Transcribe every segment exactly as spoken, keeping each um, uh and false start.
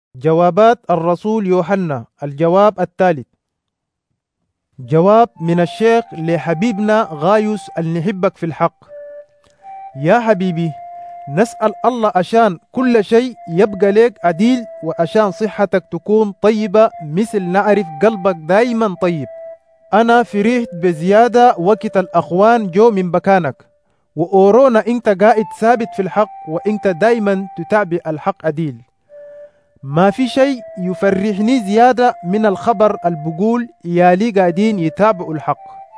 جوابات الرسول يوحنا. الجواب الثالث. جواب من الشيخ لحبيبنا غايوس اللي نحبك في الحق. يا حبيبي، نسأل الله عشان كل شيء يبقى لك عديل، وعشان صحتك تكون طيبة مثل نعرف قلبك دايما طيب. أنا فرحت بزيادة وقت الأخوان جو من بكانك، وأورونا أنت قاعد ثابت في الحق، وأنت دايما تتابع الحق عديل. ما في شيء يفرحني زيادة من الخبر البقول يالي قاعدين يتابعوا الحق.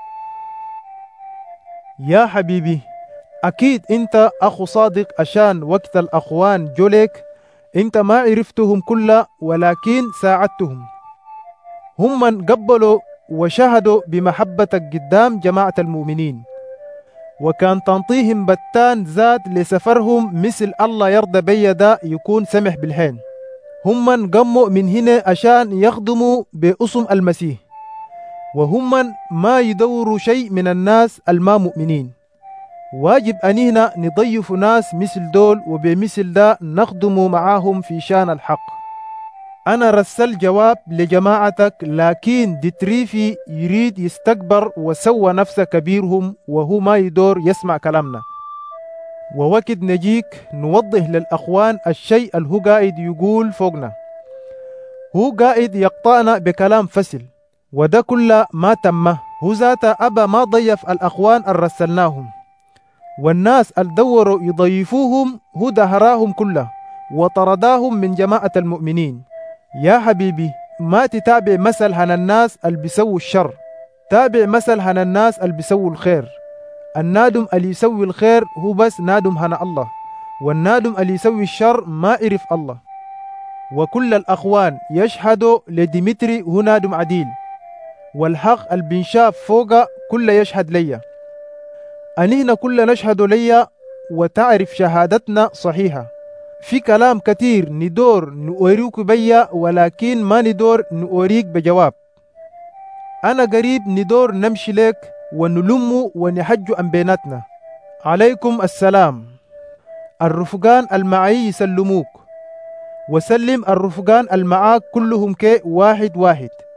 يا حبيبي، أكيد أنت أخو صادق، عشان وقت الأخوان جوليك أنت ما عرفتهم كلها، ولكن ساعدتهم. هم من قبلوا وشهدوا بمحبتك قدام جماعة المؤمنين، وكان تنطيهم بتان ذات لسفرهم مثل الله يرضى بي دا يكون سمح بالحين. هم من قموا من هنا عشان يخدموا باسم المسيح، وهم من ما يدوروا شيء من الناس الما مؤمنين. واجب أنينا نضيف ناس مثل دول، وبمثل ده نخدموا معاهم في شان الحق. أنا رسل جواب لجماعتك، لكن ديتريفي يريد يستكبر وسوى نفسه كبيرهم، وهو ما يدور يسمع كلامنا. ووقت نجيك نوضح للأخوان الشيء اللي هو قاعد يقول فوقنا. هو قاعد يقطعنا بكلام فسل، وده كله ما تمه. هو ذاته أبا ما ضيف الأخوان الرسلناهم، والناس اللي دوروا يضيفوهم هو دهراهم كله وطرداهم من جماعة المؤمنين. يا حبيبي، ما تتابع مثل هن الناس اللي بيسووا الشر، تابع مثل هن الناس اللي بيسووا الخير. النادم اللي يسوي الخير هو بس نادم هن الله، والنادم اللي يسوي الشر ما عرف الله. وكل الأخوان يشهدوا لديمتري هو نادم عديل، والحق اللي بنشاف فوق كل يشهد ليا. أنهنا كل نشهد ليا، وتعرف شهادتنا صحيحة. في كلام كتير ندور نوريك بيا، ولكن ما ندور نوريك بجواب. أنا قريب ندور نمشي لك ونلم ونحج عن بيناتنا. عليكم السلام. الرفقان المعي يسلموك، وسلم الرفقان المعاك كلهم كي واحد واحد.